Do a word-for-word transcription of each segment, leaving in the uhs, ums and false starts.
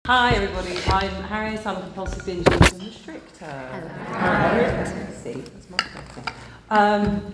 Hi everybody, I'm Harriet, I'm a compulsive binge eating restrictor. Hello. See, that's much better. Um,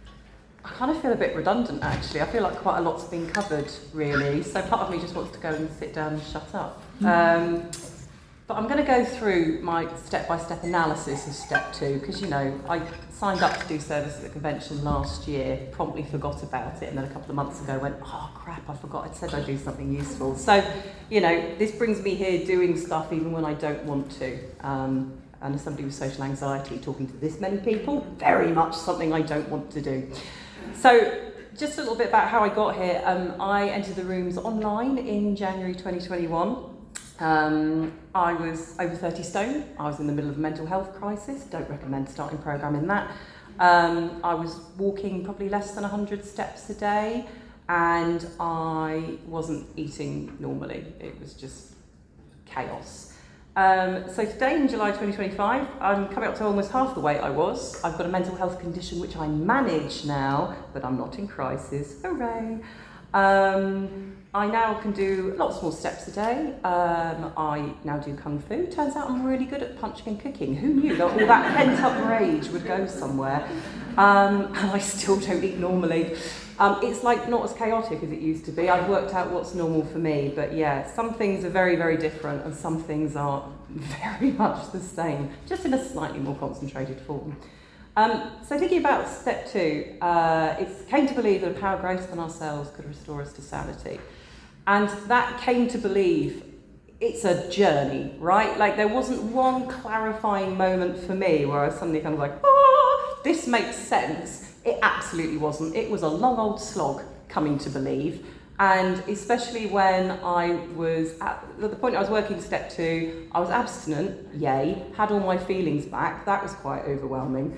I kind of feel a bit redundant actually. I feel like quite a lot's been covered really, so part of me just wants to go and sit down and shut up. Um, but I'm going to go through my step-by-step analysis of step two, because you know, I signed up to do service at the convention last year, promptly forgot about it, and then a couple of months ago went, oh crap, I forgot, I said I'd do something useful. So, you know, this brings me here doing stuff even when I don't want to. Um, and as somebody with social anxiety, talking to this many people, very much something I don't want to do. So, just a little bit about how I got here. Um, I entered the rooms online in January twenty twenty-one. Um, I was over thirty stone. I was in the middle of a mental health crisis. Don't recommend starting programming that. Um, I was walking probably less than one hundred steps a day, and I wasn't eating normally. It was just chaos. Um, so today, in July twenty twenty-five, I'm coming up to almost half the weight I was. I've got a mental health condition which I manage now, but I'm not in crisis. Hooray! Um, I now can do lots more steps a day. Um, I now do Kung Fu. Turns out I'm really good at punching and kicking. Who knew that all that pent-up rage would go somewhere? Um, and I still don't eat normally. Um, it's like not as chaotic as it used to be. I've worked out what's normal for me, but yeah, some things are very, very different and some things are very much the same, just in a slightly more concentrated form. Um, so thinking about step two, uh, it came to believe that a power greater than ourselves could restore us to sanity. And that came to believe it's a journey, right? Like there wasn't one clarifying moment for me where I was suddenly kind of like, oh, this makes sense. It absolutely wasn't. It was a long old slog coming to believe. And especially when I was at the point I was working step two, I was abstinent, yay, had all my feelings back. That was quite overwhelming.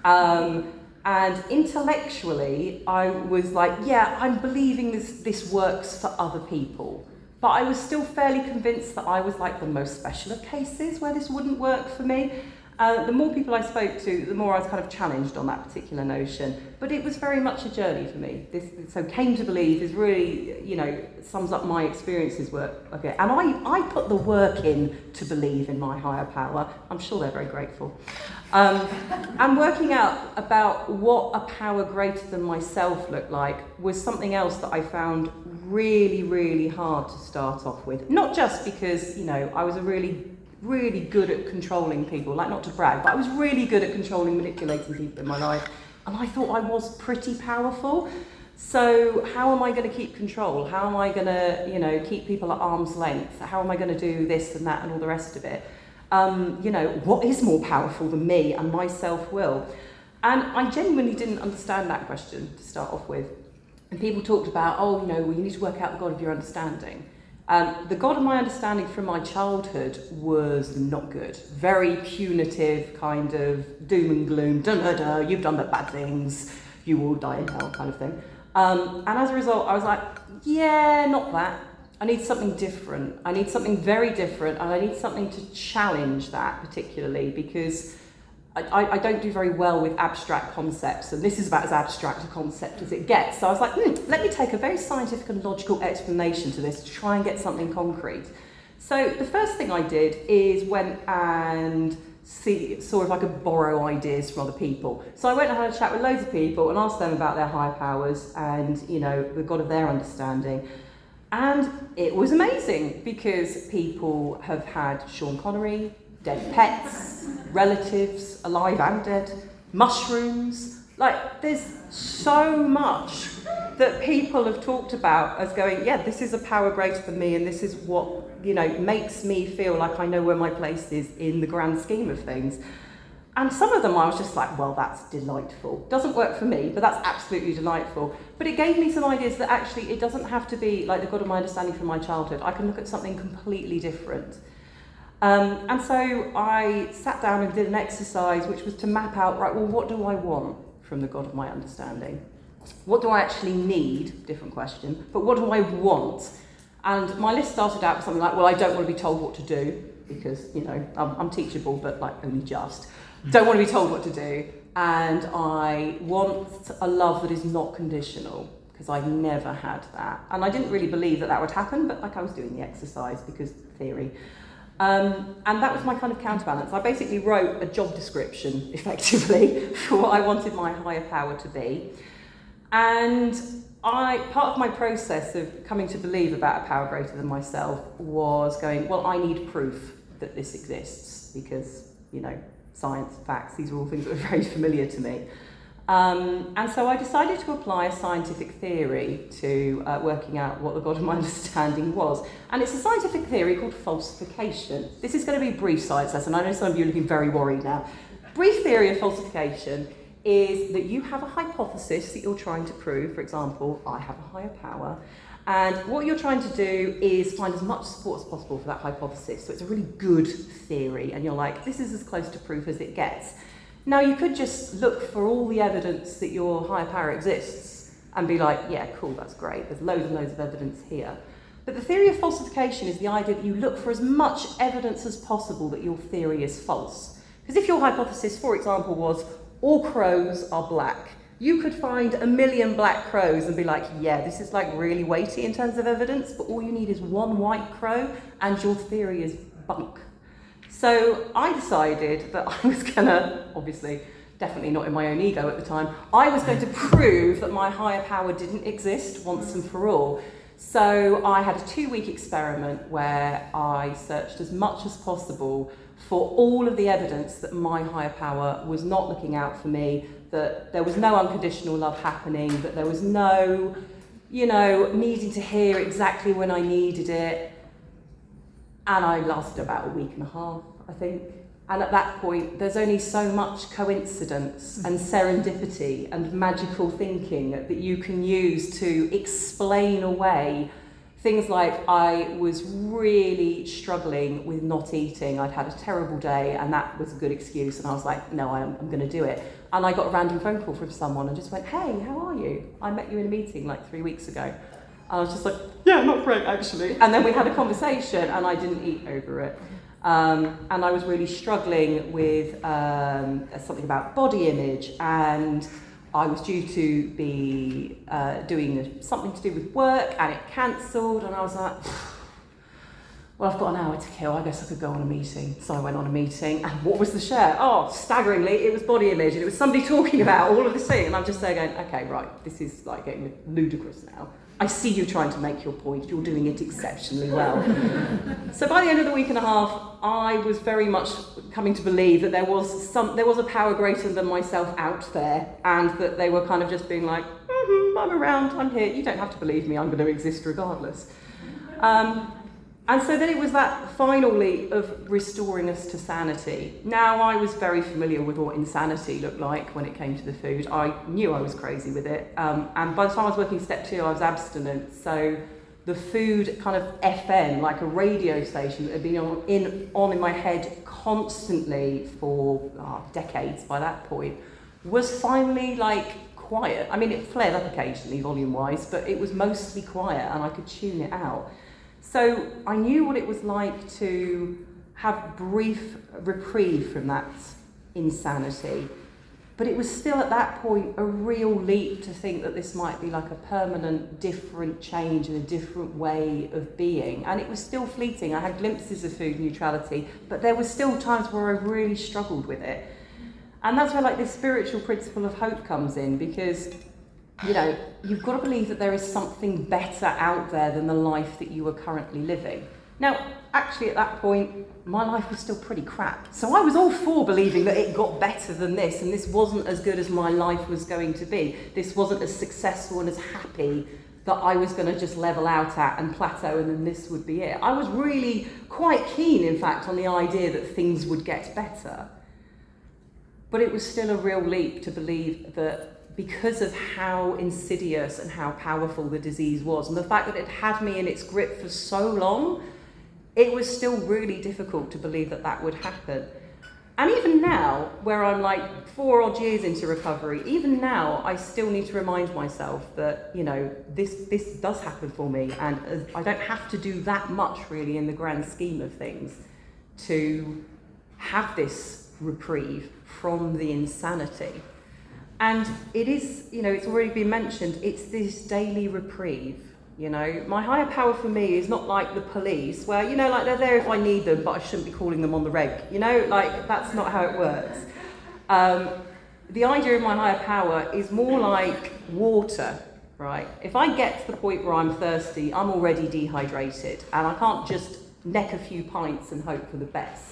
Um, and intellectually, I was like, yeah, I'm believing this, this works for other people. But I was still fairly convinced that I was like the most special of cases where this wouldn't work for me. Uh, the more people I spoke to, the more I was kind of challenged on that particular notion. But it was very much a journey for me. This, so came to believe is really, you know, sums up my experiences work. Okay, and I, I put the work in to believe in my higher power. I'm sure they're very grateful. Um, and working out about what a power greater than myself looked like was something else that I found really, really hard to start off with. Not just because, you know, I was a really really good at controlling people, like not to brag, but I was really good at controlling, manipulating people in my life, and I thought I was pretty powerful. So how am I going to keep control? How am I going to, you know, keep people at arm's length? How am I going to do this and that and all the rest of it? Um, you know, what is more powerful than me and my self-will? And I genuinely didn't understand that question to start off with. And people talked about, oh, you know, well, you need to work out the God of your understanding. Um, the God of my understanding from my childhood was not good. Very punitive, kind of doom and gloom, da da da, you've done the bad things, you will die in hell kind of thing. Um, and as a result, I was like, yeah, not that. I need something different. I need something very different, and I need something to challenge that particularly, because I, I don't do very well with abstract concepts, and this is about as abstract a concept as it gets. So I was like, hmm, let me take a very scientific and logical explanation to this to try and get something concrete. So the first thing I did is went and see, saw if I could borrow ideas from other people. So I went and had a chat with loads of people and asked them about their higher powers and, you know, the God of their understanding. And it was amazing, because people have had Sean Connery, dead pets, relatives, alive and dead, mushrooms. Like, there's so much that people have talked about as going, yeah, this is a power greater than me, and this is what, you know, makes me feel like I know where my place is in the grand scheme of things. And some of them I was just like, well, that's delightful. Doesn't work for me, but that's absolutely delightful. But it gave me some ideas that actually it doesn't have to be like the God of my understanding from my childhood. I can look at something completely different. Um, and so I sat down and did an exercise which was to map out, right, well, what do I want from the God of my understanding? What do I actually need? Different question. But what do I want? And my list started out with something like, well, I don't want to be told what to do, because, you know, I'm, I'm teachable, but like only just. Don't want to be told what to do. And I want a love that is not conditional. because I never had that. And I didn't really believe that that would happen, but like I was doing the exercise because theory. Um, and that was my kind of counterbalance. I basically wrote a job description, effectively, for what I wanted my higher power to be. And I, part of my process of coming to believe about a power greater than myself was going, well, I need proof that this exists because, you know, science, facts, these are all things that are very familiar to me. Um, and so I decided to apply a scientific theory to uh, working out what the God of my understanding was. And it's a scientific theory called falsification. This is going to be a brief science lesson. I know some of you are looking very worried now. Brief theory of falsification is that you have a hypothesis that you're trying to prove. For example, I have a higher power. And what you're trying to do is find as much support as possible for that hypothesis. So it's a really good theory. And you're like, this is as close to proof as it gets. Now, you could just look for all the evidence that your higher power exists and be like, yeah, cool, that's great. There's loads and loads of evidence here. But the theory of falsification is the idea that you look for as much evidence as possible that your theory is false. Because if your hypothesis, for example, was all crows are black, you could find a million black crows and be like, yeah, this is like really weighty in terms of evidence, but all you need is one white crow and your theory is bunk. So I decided that I was going to, obviously, definitely not in my own ego at the time, I was going to prove that my higher power didn't exist once and for all. So I had a two-week experiment where I searched as much as possible for all of the evidence that my higher power was not looking out for me, that there was no unconditional love happening, that there was no, you know, needing to hear exactly when I needed it. And I lasted about a week and a half, I think. And at that point, there's only so much coincidence and serendipity and magical thinking that you can use to explain away things like I was really struggling with not eating. I'd had a terrible day, and that was a good excuse. And I was like, no, I'm, I'm going to do it. And I got a random phone call from someone and just went, hey, how are you? I met you in a meeting like three weeks ago. I was just like, yeah, not great, actually. And then we had a conversation, and I didn't eat over it. Um, and I was really struggling with um, something about body image, and I was due to be uh, doing something to do with work, and it cancelled, and I was like, well, I've got an hour to kill, I guess I could go on a meeting. So I went on a meeting, and what was the share? Oh, staggeringly, it was body image, and it was somebody talking about all of this thing, and I'm just there going, okay, right, this is like getting ludicrous now. I see you trying to make your point, you're doing it exceptionally well. So by the end of the week and a half, I was very much coming to believe that there was some, there was a power greater than myself out there, and that they were kind of just being like, mm-hmm, I'm around, I'm here, you don't have to believe me, I'm going to exist regardless. Um, And so then it was that final leap of restoring us to sanity. Now, I was very familiar with what insanity looked like when it came to the food. I knew I was crazy with it. Um, and by the time I was working step two, I was abstinent. So the food kind of F M, like a radio station that had been on in, on in my head constantly for oh, decades by that point, was finally like quiet. I mean, it flared up occasionally volume-wise, but it was mostly quiet and I could tune it out. So I knew what it was like to have brief reprieve from that insanity, but it was still at that point a real leap to think that this might be like a permanent, different change and a different way of being. And it was still fleeting. I had glimpses of food neutrality, but there were still times where I really struggled with it. And that's where like this spiritual principle of hope comes in, because you know, you've got to believe that there is something better out there than the life that you are currently living. Now, actually at that point, my life was still pretty crap. So I was all for believing that it got better than this, and this wasn't as good as my life was going to be. This wasn't as successful and as happy that I was going to just level out at and plateau, and then this would be it. I was really quite keen, in fact, on the idea that things would get better. But it was still a real leap to believe that because of how insidious and how powerful the disease was, and the fact that it had me in its grip for so long, it was still really difficult to believe that that would happen. And even now, where I'm like four odd years into recovery, even now, I still need to remind myself that, you know, this, this does happen for me, and I don't have to do that much really in the grand scheme of things to have this reprieve from the insanity. And it is, you know, it's already been mentioned, it's this daily reprieve. You know, my higher power for me is not like the police, where, you know, like they're there if I need them, but I shouldn't be calling them on the reg. You know, like that's not how it works. Um, the idea of my higher power is more like water, right? If I get to the point where I'm thirsty, I'm already dehydrated, and I can't just neck a few pints and hope for the best.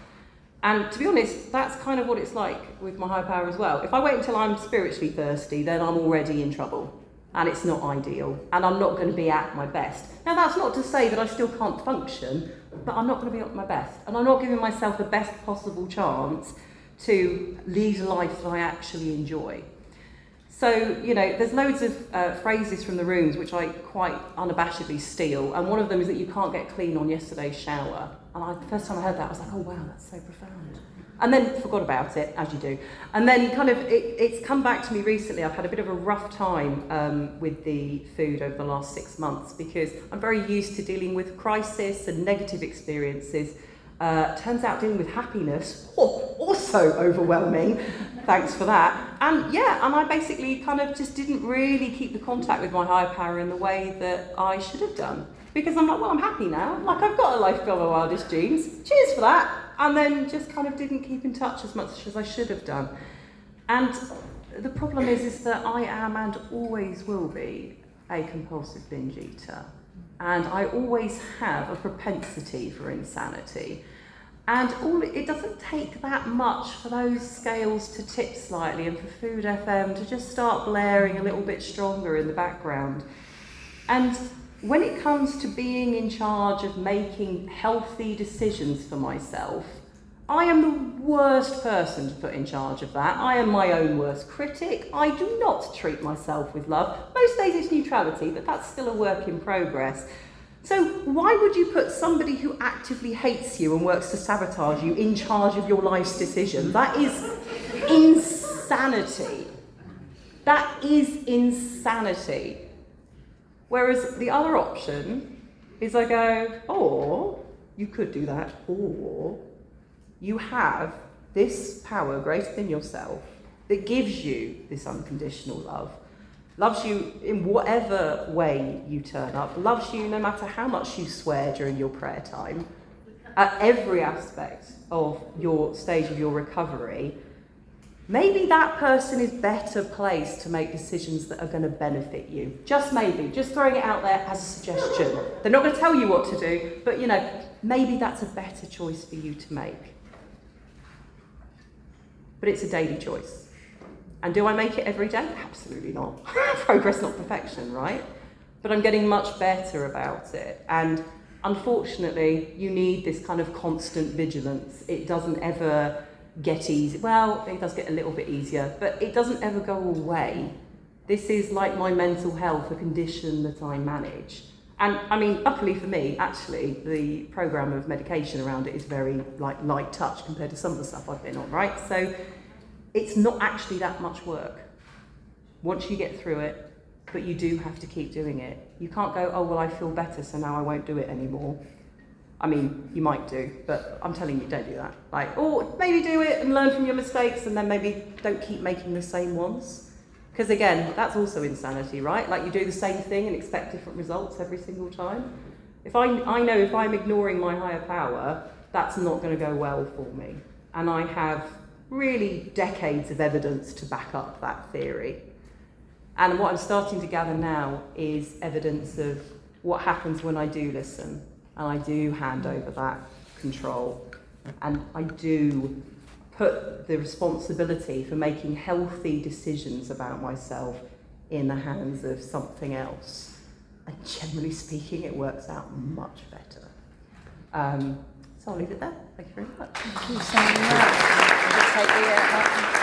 And to be honest, that's kind of what it's like with my higher power as well. If I wait until I'm spiritually thirsty, then I'm already in trouble. And it's not ideal, and I'm not going to be at my best. Now, that's not to say that I still can't function, but I'm not going to be at my best, and I'm not giving myself the best possible chance to lead a life that I actually enjoy. So, you know, there's loads of uh, phrases from the rooms which I quite unabashedly steal, and one of them is that you can't get clean on yesterday's shower. And I, the first time I heard that, I was like, oh wow, that's so profound. And then forgot about it, as you do. And then kind of, it, it's come back to me recently. I've had a bit of a rough time um, with the food over the last six months because I'm very used to dealing with crisis and negative experiences. Uh, turns out dealing with happiness, oh, also overwhelming. Thanks for that. And yeah, and I basically kind of just didn't really keep the contact with my higher power in the way that I should have done. Because I'm like, well, I'm happy now. Like, I've got a life of my wildest dreams. Cheers for that. And then just kind of didn't keep in touch as much as I should have done. And the problem is, is that I am and always will be a compulsive binge eater. And I always have a propensity for insanity. And all it doesn't take that much for those scales to tip slightly and for Food F M to just start blaring a little bit stronger in the background. And when it comes to being in charge of making healthy decisions for myself, I am the worst person to put in charge of that. I am my own worst critic. I do not treat myself with love. Most days it's neutrality, but that's still a work in progress. So why would you put somebody who actively hates you and works to sabotage you in charge of your life's decision? That is insanity. That is insanity. Whereas the other option is I go, or you could do that, or you have this power greater than yourself that gives you this unconditional love, loves you in whatever way you turn up, loves you no matter how much you swear during your prayer time, at every aspect of your stage of your recovery. Maybe that person is better placed to make decisions that are going to benefit you. Just maybe, just throwing it out there as a suggestion. They're not going to tell you what to do, but you know, maybe that's a better choice for you to make. But it's a daily choice. And do I make it every day? Absolutely not. Progress, not perfection, right? But I'm getting much better about it. And unfortunately, you need this kind of constant vigilance. It doesn't ever get easy. Well, it does get a little bit easier, but it doesn't ever go away. This is like my mental health, a condition that I manage. And I mean, luckily for me, actually, the program of medication around it is very like light touch compared to some of the stuff I've been on, right? So it's not actually that much work once you get through it, but you do have to keep doing it. You can't go, oh, well, I feel better, so now I won't do it anymore. I mean, you might do, but I'm telling you, don't do that. Like, or maybe do it and learn from your mistakes and then maybe don't keep making the same ones. Because again, that's also insanity, right? Like you do the same thing and expect different results every single time. If I, I know if I'm ignoring my higher power, that's not going to go well for me. And I have really decades of evidence to back up that theory. And what I'm starting to gather now is evidence of what happens when I do listen. And I do hand over that control. And I do put the responsibility for making healthy decisions about myself in the hands of something else. And generally speaking, it works out much better. Um, so I'll leave it there. Thank you very much. Thank you so much.